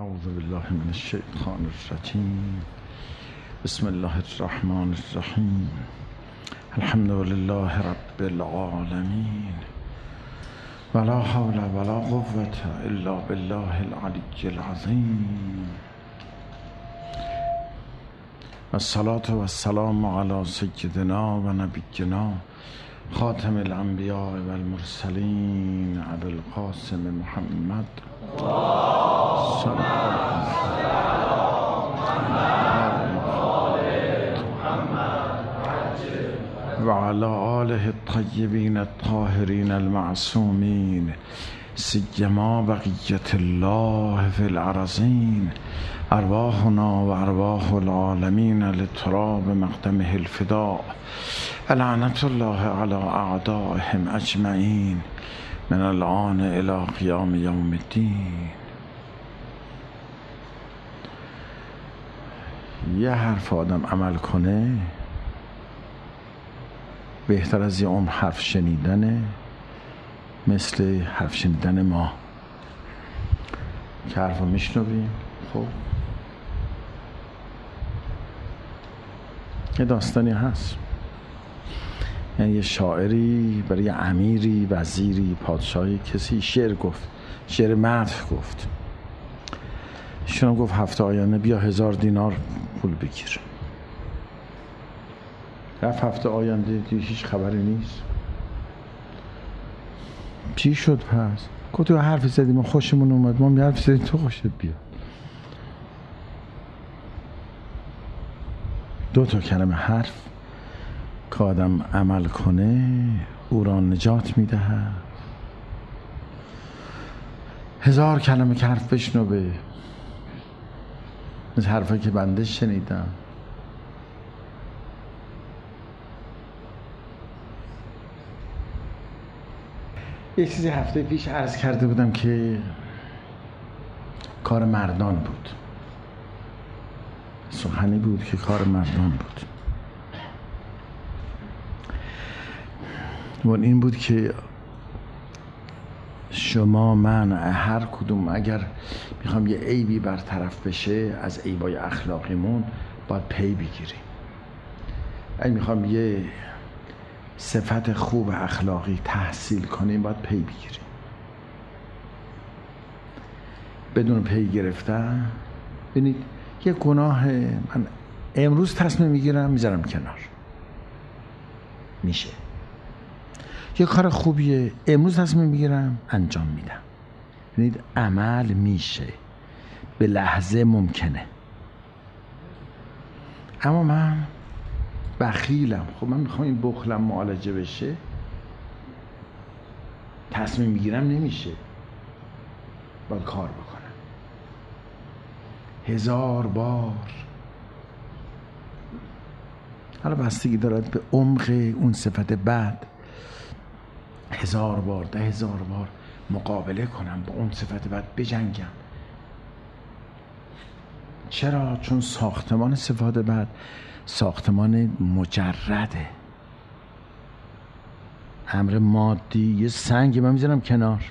اعوذ بالله من الشیطان الرجیم. بسم الله الرحمن الرحیم. الحمد لله رب العالمین ولا حول ولا قوة الا بالله العلی العظیم. الصلاة والسلام علی سیدنا و نبینا خاتم الانبیاء والمرسلین ابی القاسم محمد صلی الله و علی آله الطیبین الطاهرین المعصومین سیما بقیة الله فی الارضین. ارواحنا و ارواح العالمین لتراب مقدمه الفداء. لعنت الله علی اعدائهم اجمعین من الآن الی قیام یوم الدین. یه حرف آدم عمل کنه بهتر از یه عمر حرف شنیدنه، مثل حرف شنیدن ما که حرف رو میشنویم. خب یه داستانی هست، یعنی یه شاعری برای یه امیری، وزیری، پادشاهی، کسی شعر گفت، شعر مدح گفت. ایشون گفت هفته آینده بیا 1000 دینار پول بگیر. رفت هفته آینده دیگه هیچ خبری نیست. چی شد پس؟ گفت تو حرفی زدی ما خوشمون اومد، ما حرفی زدی تو خوشت بیاد. 2 کلمه حرف که آدم عمل کنه او را نجات میدهد. 1000 کلمه که حرف بشنوه، مثل حرفایی که بنده شنیدم. یه چیزی هفته پیش عرض کرده بودم که کار مردان بود، سخنی بود که کار مردان بود. و این بود که شما، من، هر کدوم اگر میخوام یه عیبی برطرف بشه از عیبای اخلاقیمون باید پی بگیریم. اگه میخوام یه صفت خوب اخلاقی تحصیل کنیم باید پی بگیریم. بدون پی گرفتن، ببینید یه گناه من امروز تصمیم میگیرم میذارم کنار، میشه. یه کار خوبیه امروز تصمیم میگیرم انجام میدم. ببینید عمل میشه، به لحظه ممکنه. اما من بخیلم. خب من میخوام این بخلم معالجه بشه، تصمیم میگیرم نمیشه، باید کار بکنم 1000 بار. حالا بستگی دارد به عمق اون صفت بد. 1000 بار، 10,000 بار مقابله کنم با اون صفت بد، بجنگم. چرا؟ چون ساختمان صفات بد ساختمان مجرده، امر مادی. یه سنگ من میذارم کنار،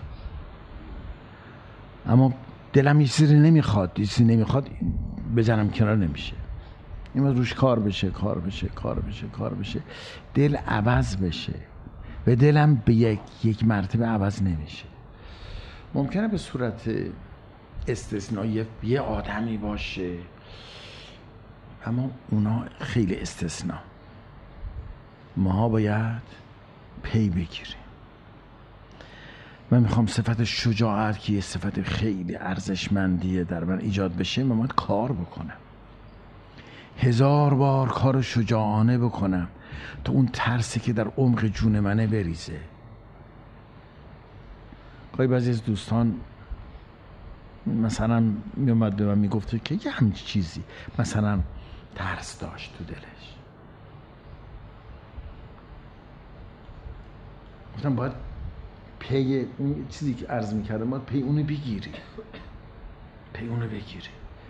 اما دلم یه چیزی نمیخواد، یه چیزی نمیخواد بزنم کنار، نمیشه. این باید روش کار بشه، کار بشه، کار بشه، کار بشه، دل عوض بشه. و دلم به یک مرتبه عوض نمیشه. ممکنه به صورت استثنایی یه آدمی باشه، اما اونا خیلی استثنا. ماها باید پی بگیریم. من میخوام صفت شجاعت که یه صفت خیلی ارزشمندیه در من ایجاد بشه، من باید کار بکنم. 1000 بار کار شجاعانه بکنم تا اون ترسی که در عمق جون منه بریزه. گاهی بعضی از دوستان مثلا میومد به من میگفته که یه همچین چیزی، مثلا ترس داشت تو دلش. گفتم باید پی اون چیزی که عرض میکردم باید پی اونو بگیری، پی اونو بگیری.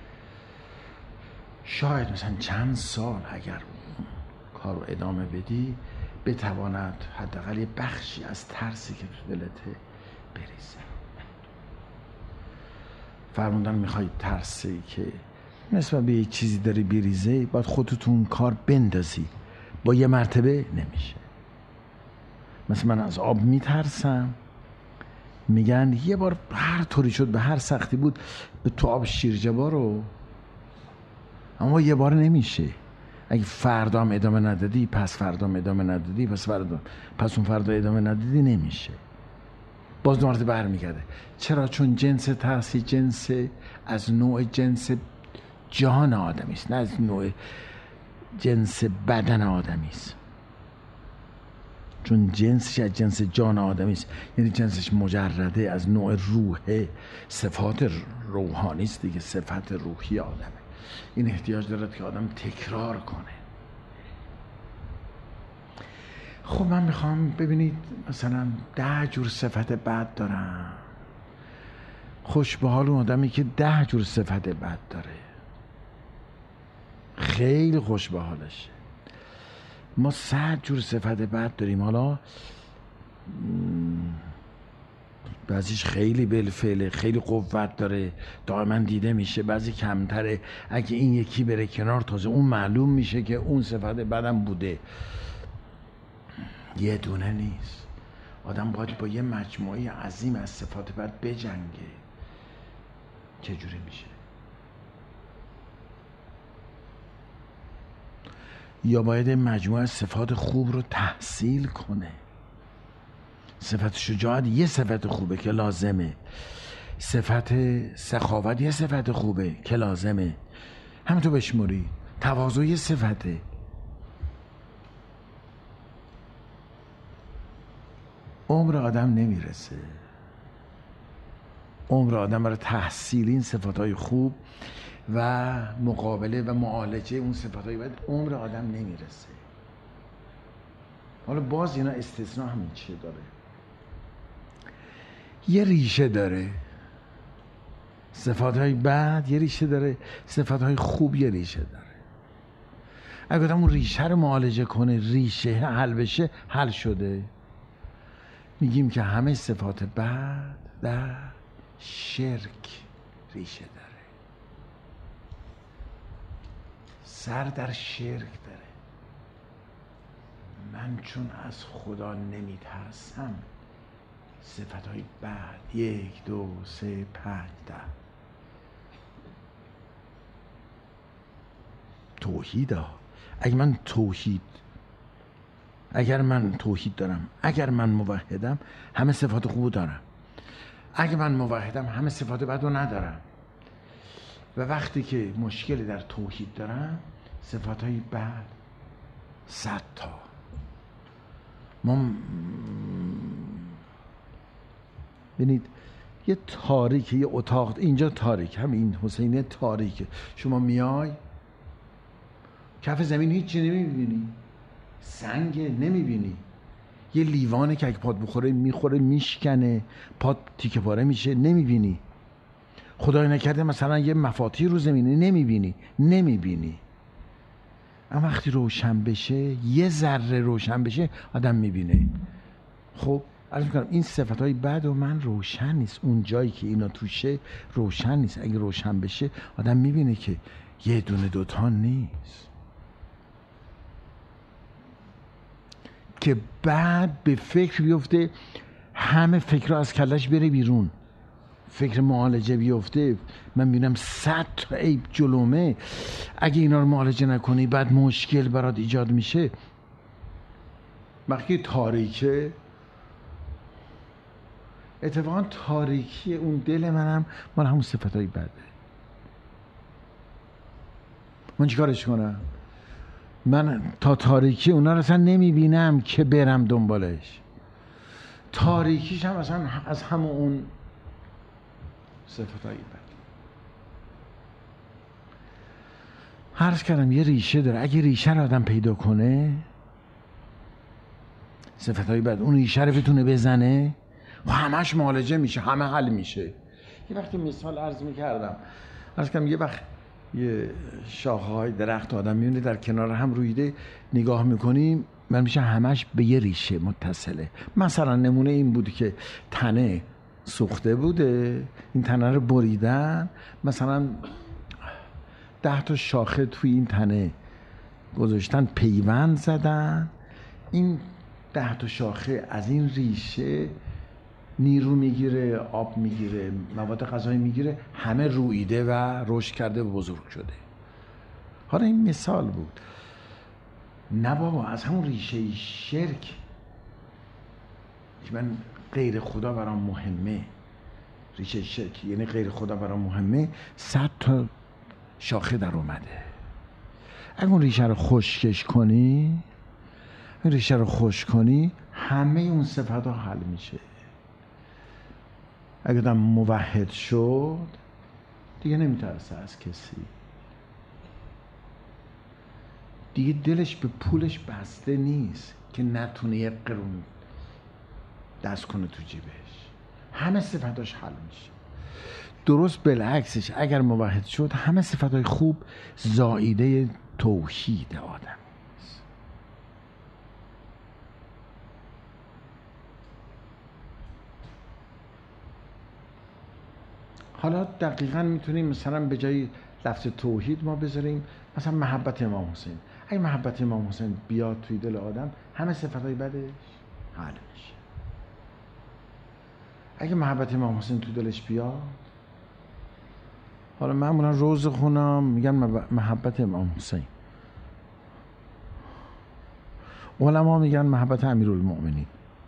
شاید مثلا چند سال اگر اون کار رو ادامه بدی بتواند حداقل یه بخشی از ترسی که تو دلته بریزه. فرمودن میخوای ترسی که نسبت به یه چیزی داری بریزه، باید خودتون کار بندازی، با یه مرتبه نمیشه. مثل من از آب میترسم، میگن یه بار هر طوری شد به هر سختی بود به تو آب شیرجه رو، اما یه بار نمیشه. اگه فردا هم ادامه ندادی، پس فردا هم ادامه ندادی، پس اون فردا ادامه ندادی، نمیشه. باز دوباره برمیگرده. چرا؟ چون جنس ترسی جنس از نوع جنس جان آدمی است، نه از نوع جنس بدن آدمی است. چون جنسش از جنس جان آدمی است، یعنی جنسش مجرده، از نوع روح، صفات روحانی است دیگه، صفت روحی آدمه. این احتیاج دارد که آدم تکرار کنه. خب من میخوام ببینید مثلا 10 جور صفت بد دارم. خوش به حال اون آدمی که 10 جور صفت بد داره، خیلی خوش به حالشه. ما 100 جور صفت بد داریم. حالا بعضیش خیلی بالفعله، خیلی قوت داره، دائما دیده میشه، بعضی کمتره. اگه این یکی بره کنار تازه اون معلوم میشه که اون صفت بدم بوده. یه دونه نیست. آدم باید با یه مجموعه عظیم از صفات بد بجنگه. چجوری میشه؟ یا باید مجموعه صفات خوب رو تحصیل کنه. صفت شجاعت یه صفت خوبه که لازمه، صفت سخاوت یه صفت خوبه که لازمه، همینطور بشموری. تواضع یه صفته. عمر آدم نمیرسه، عمر آدم برای تحصیل این صفاتهای خوب و مقابله و معالجه اون صفاتهای بد عمر آدم نمیرسه. حالا باز اینا استثناء همین چیه داره، یه ریشه داره. صفاتهای بد یه ریشه داره، صفاتهای خوب یه ریشه داره. اگه آدم اون ریشه رو معالجه کنه، ریشه حل بشه، حل شده. میگیم که همه صفات بد در شرک ریشه داره، سر در شرک داره. من چون از خدا نمیترسم، صفتهای بد 1 2 3 5 10 توحید ها. اگر من توحید دارم، اگر من موحدم، همه صفات خوبو دارم. اگر من موحدم، همه صفات بدو ندارم. و وقتی که مشکلی در توحید دارم، صفاتهای بد 100 تا. ما ببینید یه تاریک، یه اتاق اینجا تاریک، همین حسینیه تاریکه. شما میای کف زمین هیچی نمیبینی، سنگ نمیبینی، یه لیوانه که اگه پات بخوره میخوره میشکنه، پات تیکه پاره میشه، نمیبینی. خدای نکرده مثلا یه مفاتیح رو زمینه نمیبینی. اما وقتی روشن بشه، یه ذره روشن بشه، آدم میبینه. خب عرض میکنم این صفتهای بد و من روشن نیست، اون جایی که اینا توشه روشن نیست. اگه روشن بشه آدم میبینه که یه دونه دوتا نیست، که بعد به فکر بیفته، همه فکر از کلش بره بیرون، فکر معالجه بیفته. من میبینم 100 تا عیب جلومه، اگه اینا رو معالجه نکنی بعد مشکل برات ایجاد میشه. وقتی تاریکه، اتفاقا تاریکی اون دل منم مال همون صفتای بده. من چیکارش کنم؟ من تا تاریکی اونا رو اصلا نمیبینم که برم دنبالش. تاریکیش هم اصلا از همون اون صفتای بد. عرض کردم یه ریشه داره. اگه ریشه رو آدم پیدا کنه، صفتای بد، اون ریشه رو بتونه بزنه و همش معالجه میشه، همه حل میشه. یه وقتی مثال عرض کردم یه وقت یه شاخه‌های درخت آدم میونه در کنار هم رویده، نگاه میکنیم من میشه همش به یه ریشه متصله. مثلا نمونه این بود که تنه سوخته بوده، این تنه رو بریدن، مثلا 10 تا شاخه توی این تنه گذاشتن، پیوند زدن، این 10 تا شاخه از این ریشه نیرو میگیره، آب میگیره، مواد غذایی میگیره، همه رویده و رشد کرده و بزرگ شده. حالا این مثال بود. نه بابا، از همون ریشه شرک که من غیر خدا برام مهمه، ریشه شرک یعنی غیر خدا برام مهمه، 100 تا شاخه در اومده. اگه اون ریشه رو خشکش کنی، این ریشه رو خشک کنی، همه اون صفت ها حل میشه. اگه آدم موحد شد دیگه نمیترسه از کسی، دیگه دلش به پولش بسته نیست که نتونه یه قرون دست کنه تو جیبش، همه صفتاش حل میشه. درست بالعکسش، اگر موحد شد همه صفتای خوب زائیده توحید آدم. حالا دقیقاً میتونیم مثلا به جای لفظ توحید ما بذاریم مثلا محبت امام حسین. اگه محبت امام حسین بیاد توی دل آدم، همه صفتای بدش حل میشه. اگه محبت امام حسین تو دلش بیاد، حالا معمولا روز خونم میگن محبت امام حسین، علما میگن محبت امیرالمؤمنین.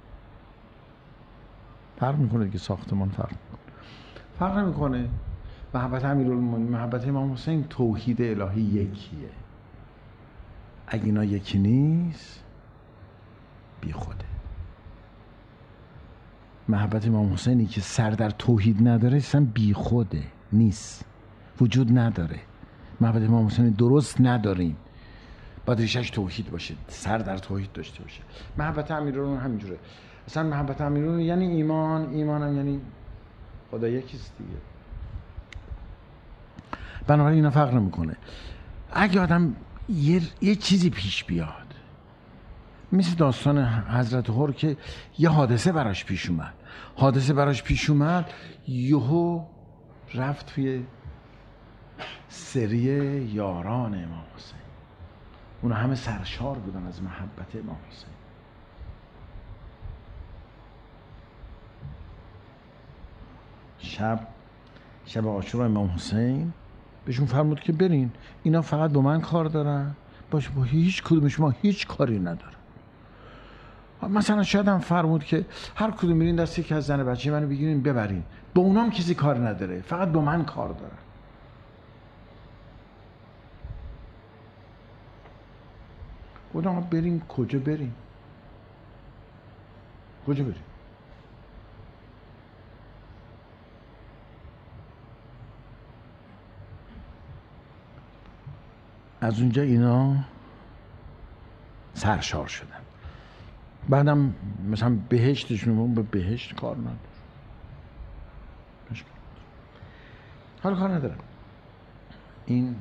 فرق میکنه که ساختمان فرق نمیکنه. محبت امیرالمؤمنین، محبت امام حسین، توحید الهی یکیه. اگه اینا یکی نیست بی خوده. محبت امام حسینی که سر در توحید نداره اصلا بی خوده، نیست، وجود نداره. محبت امام حسین درست نداریم، باید ریشش توحید باشه، سر در توحید داشته باشه. محبت امیرالمؤمنین همینجوره. اصلا محبت امیرالمؤمنین یعنی ایمان، ایمانم یعنی خدا یکیست دیگه. بنابراین اینا فرق نمیکنه. اگه آدم یه چیزی پیش بیاد، مثل داستان حضرت هر که یه حادثه براش پیش اومد، یهو رفت توی سری یاران امام حسین، اونا همه سرشار بودن از محبت امام حسین. شب عاشورا امام حسین بهشون فرمود که برین، اینا فقط با من کار دارن، باشه با هیچ کدوم شما هیچ کاری ندارن. مثلا شاید هم فرمود که هر کدوم میرین دست یکی از زن بچه منو بگیرین ببرین، با اونام کسی کار نداره، فقط با من کار دارن. گفتم بریم کجا بریم؟ از اونجا اینا سرشار شدن. بعدم مثلا بهشتشون به بهشت کار نداره. حالا کار ندارم، این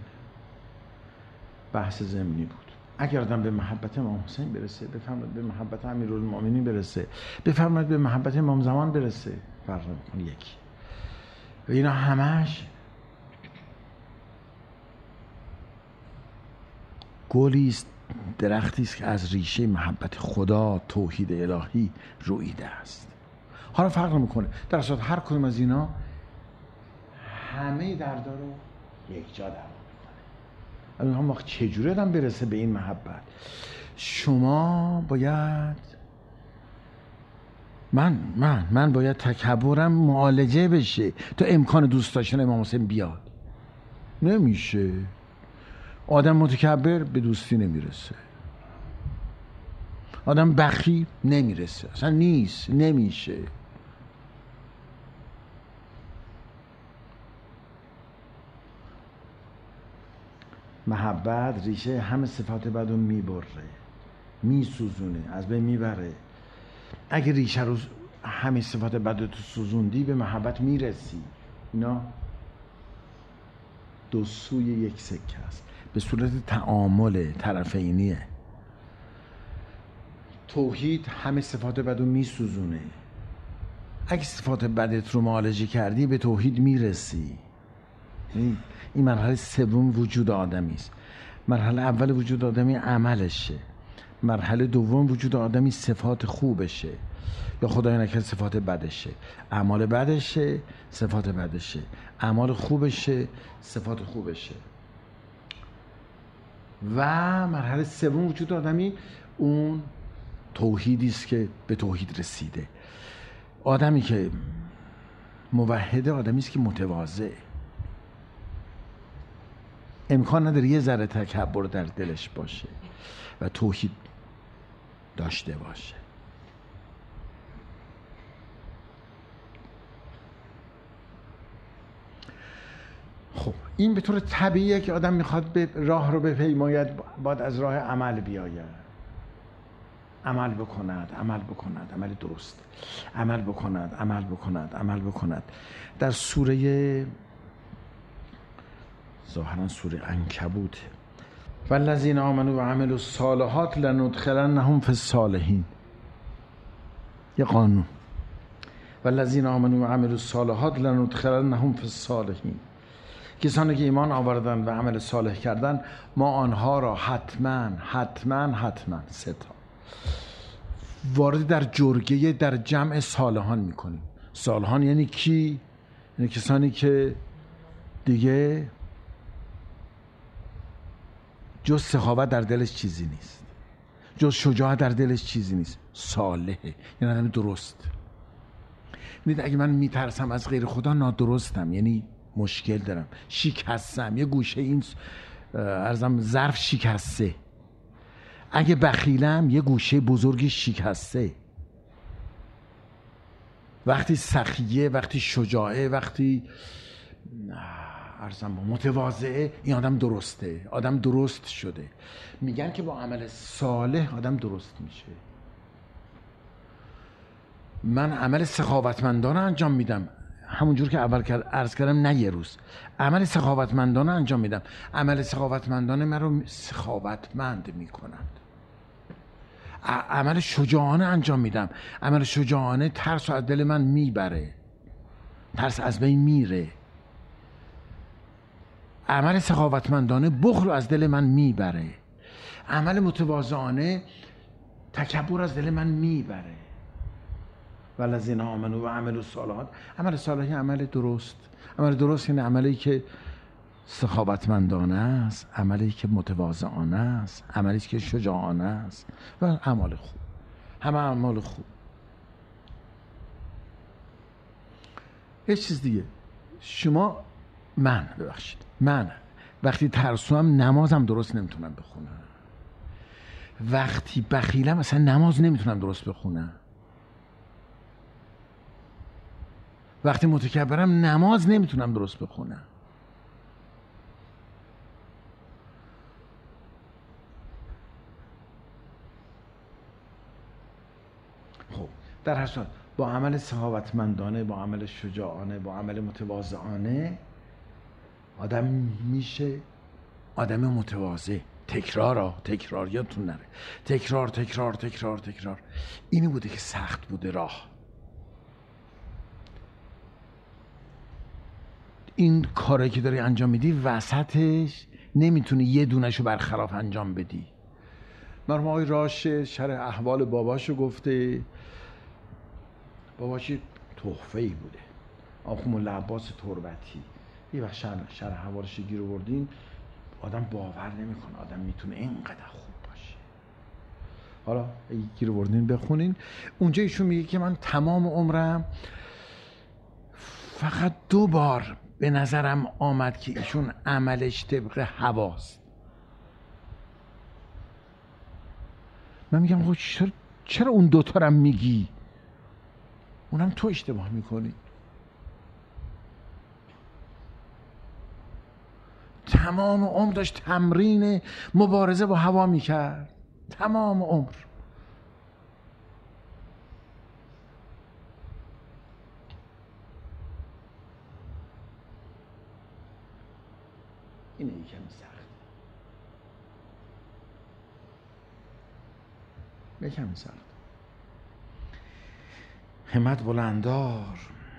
بحث ضمنی بود. اگر آدم به محبت امام حسین برسه، بفرماید به محبت امیرالمؤمنین برسه، بفرماید به محبت امام زمان برسه، فرق نمی‌کنه یکی. و اینا همش گلی است، درختی است که از ریشه محبت خدا، توحید الهی رویده است. حالا فرق نمی‌کنه، در اصل هر کدوم از اینا همه دردا رو یک جا دوا میکنه. اما چجوری آدم برسه به این محبت؟ شما باید من باید تکبرم معالجه بشه تا امکان دوست داشتن امام حسین بیاد. نمیشه. آدم متکبر به دوستی نمیرسه، آدم بخیل نمیرسه، اصلا نمیشه. محبت ریشه همه صفات بد رو میبره، میسوزونه، از بین میبره. اگه ریشه رو همه صفات بد رو تو سوزوندی، به محبت میرسی. اینا دو سوی یک سکه است، به صورت تعامل طرفینیه. توحید همه صفات بد رو میسوزونه، اگه صفات بدت رو معالجه کردی به توحید میرسی. این مرحله سوم وجود آدمی است. مرحله اول وجود آدمی عملشه، مرحله دوم وجود آدمی صفات خوبشه یا خدای نکرده صفات بدشه. اعمال بدشه، صفات بدشه. اعمال خوبشه، صفات خوبشه. و مرحله سوم وجود آدمی اون توحیدی است که به توحید رسیده. آدمی که موحده آدمی است که متواضع، امکان نداره یه ذره تکبر در دلش باشه و توحید داشته باشه. خب این به طور طبیعیه که آدم میخواد به راه رو بپیماید، باید از راه عمل بیاید، عمل بکند، عمل درست، عمل بکند. در سوره ظاهرا سوره عنکبوت، والذین آمنوا و عملوا الصالحات لندخلنهم فی الصالحین، یه قانون، والذین آمنوا و عملوا الصالحات لندخلنهم فی الصالحین، کسانی که ایمان آوردن و عمل صالح کردن ما آنها را حتما سه تا وارد در جرگه در جمع صالحان میکنیم. صالحان یعنی کی؟ یعنی کسانی که دیگه جز سخاوت در دلش چیزی نیست، جز شجاعت در دلش چیزی نیست، صالحه، یعنی آدم درست. میدید اگه من میترسم از غیر خدا نادرستم، یعنی مشکل دارم، شکستم، یه گوشه این ارزم ظرف شکسته. اگه بخیلم یه گوشه بزرگی شکسته. وقتی سخیه، وقتی شجاعه، وقتی ارزم متواضعه، این آدم درسته، آدم درست شده. میگن که با عمل صالح آدم درست میشه. من عمل سخاوتمندانه انجام میدم، همونجور که اول عرض کردم، نه یه روز، عمل سخاوتمندانه انجام میدم. عمل سخاوتمندانه من رو سخاوتمند میکنند. عمل شجاعانه انجام میدم، عمل شجاعانه ترس رو از دل من میبره، ترس از بین میره. عمل سخاوتمندانه بخل رو از دل من میبره. عمل متواضعانه تکبر از دل من میبره. والذین آمنوا و عملوا الصالحات، عمل صالح عمل درست. عمل درست یعنی عملی که سخاوتمندانه است، عملی که متواضعانه است، عملی که شجاعانه است و اعمال خوب، همه اعمال خوب. یه چیز دیگه، من وقتی ترسوام نمازم درست نمیتونم بخونم. وقتی بخیلم اصلا نماز نمیتونم درست بخونم. وقتی متکبرم نماز نمیتونم درست بخونم. خب در هر صورت با عمل سخاوتمندانه، با عمل شجاعانه، با عمل متواضعانه آدم میشه آدم متواضع. تکرار یادتون نره، تکرار. اینی بوده که سخت بوده راه. این کاری که داری انجام میدی وسطش نمیتونی یه دونشو برخلاف انجام بدی. مرحوم آقای راشه شرح احوال باباشو گفته. باباش تحفه‌ای بوده، آخوند مولا عباس تربتی. یه وقت شرح احوالش گیر آوردین، آدم باور نمیکنه آدم میتونه اینقدر خوب باشه. حالا گیر آوردین بخونین. اونجا ایشون میگه که من تمام عمرم فقط 2 بار به نظرم آمد که ایشون عملش طبق هواست. من میگم چرا اون 2 تا رم میگی؟ اونم تو اشتباه میکنی. تمام عمر داشت تمرین مبارزه با هوا میکرد، تمام عمر. اینه یکم سخت. همت بلندار.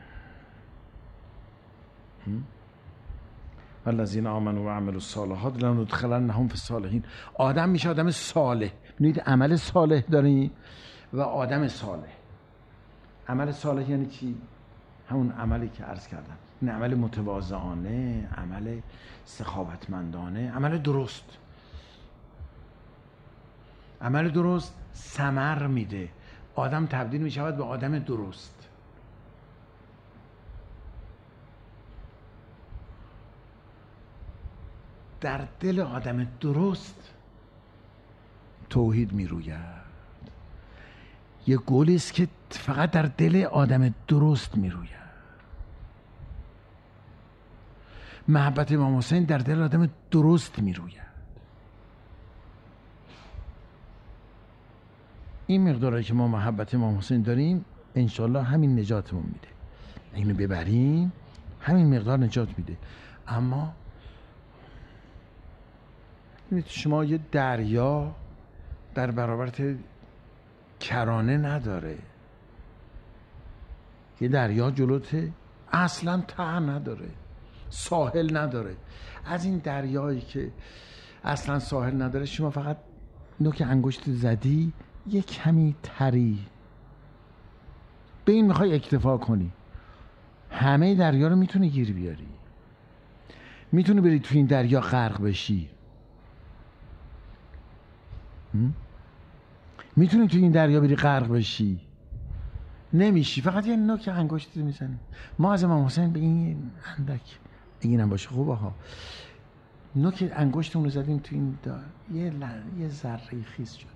والذین آمنوا و عملوا الصالحات لندخلنهم فی الصالحین. آدم میشه آدم صالح. ببینید عمل صالح داریم و آدم صالح. عمل صالح یعنی چی؟ همون عملی که عرض کردم، این عمل متواضعانه، عمل سخاوتمندانه، عمل درست. عمل درست ثمر میده، آدم تبدیل میشود به آدم درست. در دل آدم درست توحید میروید. یه گلی است که فقط در دل آدم درست میروید. محبت امام حسین در دل آدم درست میروید. این مقداری که ما محبت امام حسین داریم انشالله همین نجاتمون میده. اینو ببریم همین مقدار نجات میده. اما شما یه دریا در برابر کرانه نداره، یه دریا جلوته اصلا ته نداره، ساحل نداره. از این دریایی که اصلا ساحل نداره شما فقط نوک انگشت زدی یه کمی تری به این میخوای اکتفا کنی، همه دریا رو میتونی گیر بیاری، میتونی بری تو این دریا غرق بشی، میتونی تو این دریا بری غرق بشی، نمیشی، فقط یه نوک انگشتی میزنی. ما از امام حسین به این اندک اینم باشه خوبه ها، نوک انگشتمون رو زدیم تو این یه ذره خیس شده.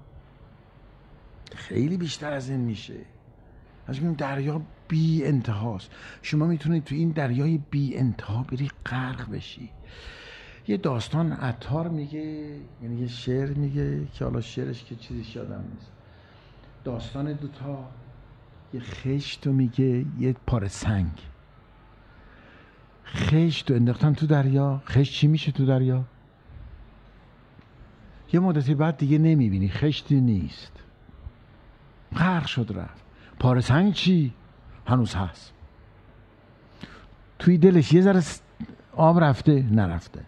خیلی بیشتر از این میشه. از این دریا بی انتهاست. شما میتونید تو این دریای بی انتها بری غرق بشی. یه داستان عطار میگه، یعنی یه شعر میگه که حالا شعرش که چیزیش یادم نیست. داستان دوتا، یه خشت رو میگه یه پاره سنگ. خشت رو انداختن تو دریا. خشت چی میشه تو دریا؟ یه مدتی بعد دیگه نمیبینی، خشتی نیست، غرق شد رفت. پاره سنگ چی؟ هنوز هست. توی دلش یه ذره آب رفته؟ نرفته.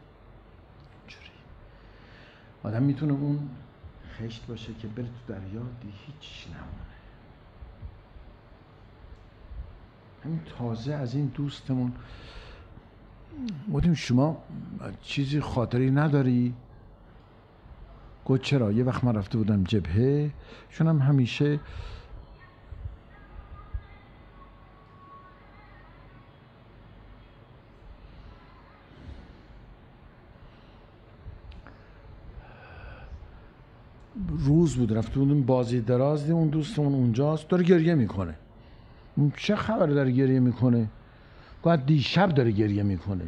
آدم میتونه اون خشت باشه که بره تو دریا دیگه هیچ نمونه. همین تازه از این دوستمون گفتیم شما چیزی خاطری نداری؟ گفت چرا؟ یه وقت من رفته بودم جبهه، چون هم همیشه روز بود رفته بودیم بازی دراز دیم، اون دوستمون اونجاست داره گریه میکنه. چه خبر داره گریه میکنه؟ گفت دیشب داره گریه میکنه.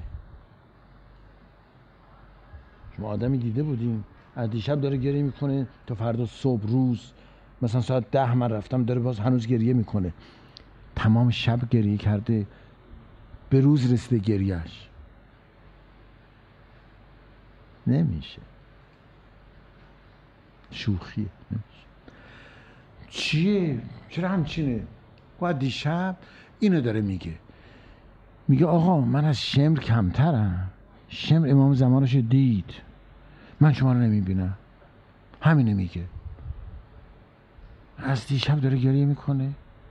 شما آدمی دیده بودیم از دیشب داره گریه میکنه تا فردا صبح روز مثلا ساعت 10 من رفتم داره باز هنوز گریه میکنه. تمام شب گریه کرده، به روز رسیده گریهش. نمیشه، شوخیه. نمیشه. چیه؟ چرا همچینه؟ گفت دیشب اینو داره میگه آقا من از شمر کمترم، شمر امام زمانش دید، من شما رو نمیبینم. همینه میگه. از دیشب داره گریه میکنه.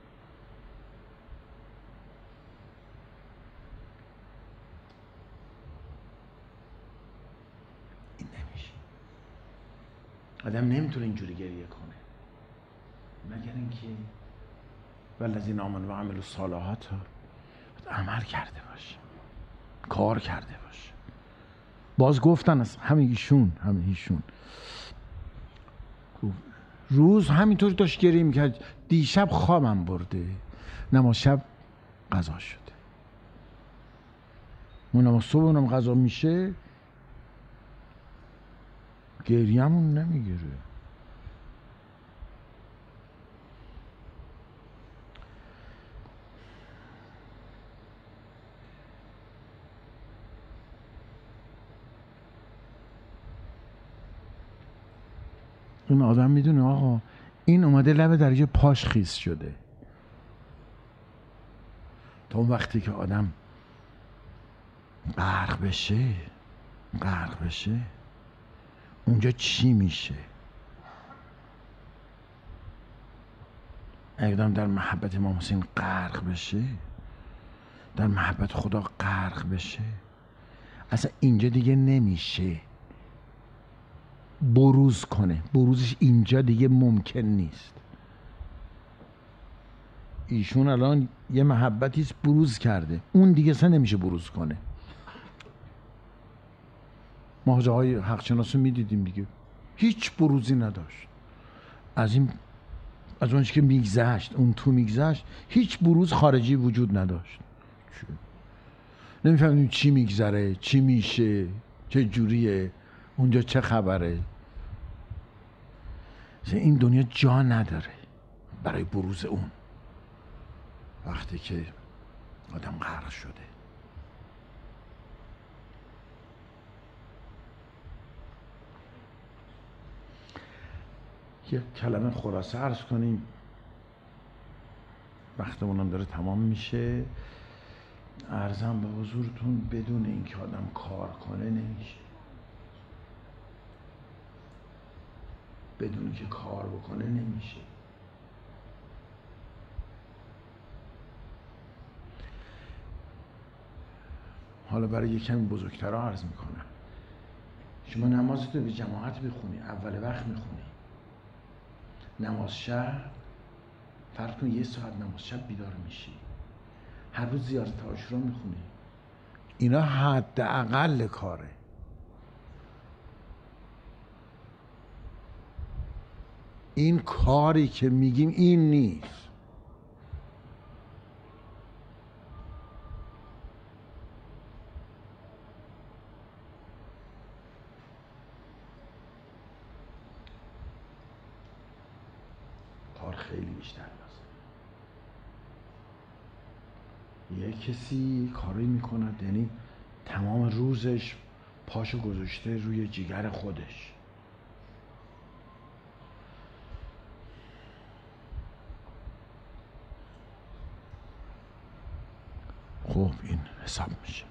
این نمیشه. آدم نمیتونه اینجوری گریه کنه مگر اینکه والذین آمنوا و عملوا الصالحات عمل کرده باشه، کار کرده باشه. باز گفتن از همین ایشون روز همینطور داشت گریه میکرد. دیشب خوابم برده، نماز شب قضا شده. اون نماز صبح اونم قضا میشه، گریه‌مون نمیگیره. اون آدم میدونه آقا این اومده لب دریا پاش خیس شده، تا اون وقتی که آدم غرق بشه اونجا چی میشه؟ اقدام در محبت امام حسین غرق بشه، در محبت خدا غرق بشه، اصلا اینجا دیگه نمیشه بروز کنه. بروزش اینجا دیگه ممکن نیست. ایشون الان یه محبتیست بروز کرده، اون دیگه اصلا نمیشه بروز کنه. ما حاجه های حق شناس رو میدیدیم دیگه، هیچ بروزی نداشت. از اونش که میگذشت، اون تو میگذشت، هیچ بروز خارجی وجود نداشت. نمیفهمیم چی میگذره، چی میشه، چه جوریه، اونجا چه خبره. این دنیا جا نداره برای بروز اون وقتی که آدم غرق شده. یه کلمه خلاصه عرض کنیم، وقتمون هم داره تمام میشه. عرضم به حضورتون بدون اینکه آدم کار کنه نمیشه، بدون که کار بکنه نمیشه. حالا برای یه کمی بزرگتر عرض میکنم، شما نمازتو به جماعت بخونی، اول وقت میخونی، نماز شب فرض کن 1 ساعت نماز شب بیدار میشی، هر روز زیارت عاشورا میخونی، اینا حداقل کاره. این کاری که میگیم این نیست. کار خیلی بیشتر لازم. یه کسی کاری میکند یعنی تمام روزش پاشو گذاشته روی جگر خودش. خب این حساب میشه.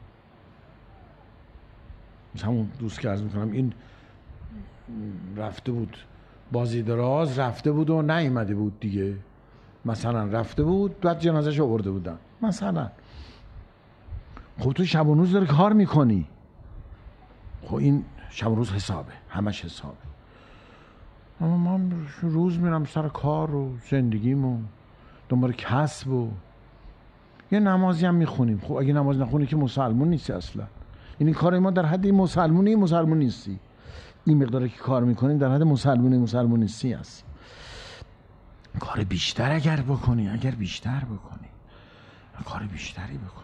مثلا همون دوست که عرض میکنم، این رفته بود بازی دراز، رفته بود و نیومده بود دیگه، مثلا رفته بود بعد جنازه‌شو آورده بودن مثلا. خب تو شب و روز داری کار میکنی، خب این شب و روز حسابه، همش حسابه. اما من روز میرم سر کار و زندگیم و دنبال کسب و یه نمازی هم میخونیم. خب اگه نماز نخونی که مسلمون نیستی اصلا. این کار ما در حد مسلمون نیستی. این مقداری که کار میکنیم در حد مسلمون نیستی هست. کار بیشتر اگر بیشتر بکنی، کار بیشتری بکنی.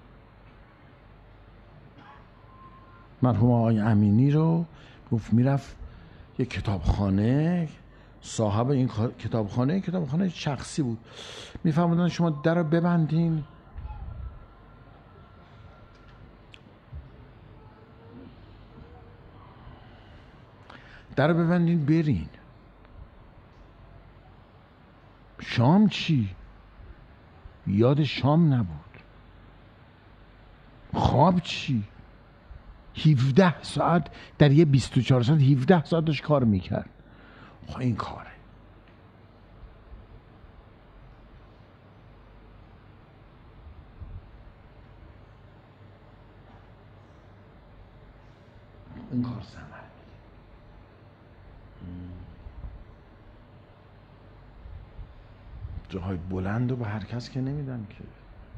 مرحوم آقای امینی رو گفت میرفت یه کتابخانه، صاحب این کتابخانه شخصی بود، میفهموندن شما در رو ببندین، برین. شام چی؟ یاد شام نبود. خواب چی؟ 17 ساعت در یه 24 ساعت 17 ساعت داشت کار میکرد. خب این کاره. این کار ثمر میده. جاهای بلند رو به هر کس که نمیدن که.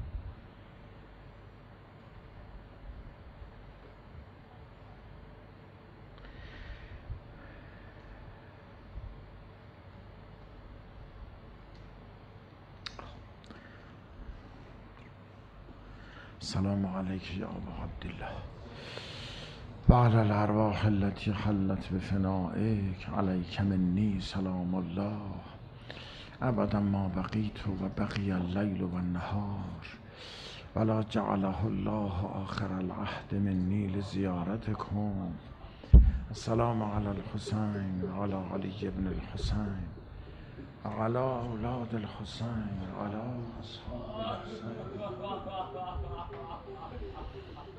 سلام علیک یا ابا عبدالله و علی الارواح التي حلت بفنائک، علیک منی سلام الله ابدا ما بقیت و بقی اللیل و النهار ولا جعله الله آخر العهد منی لزیارتکم. السلام علی الحسین و علی علی ابن الحسین علا اولاد الحسین علا اصحاب الحسین.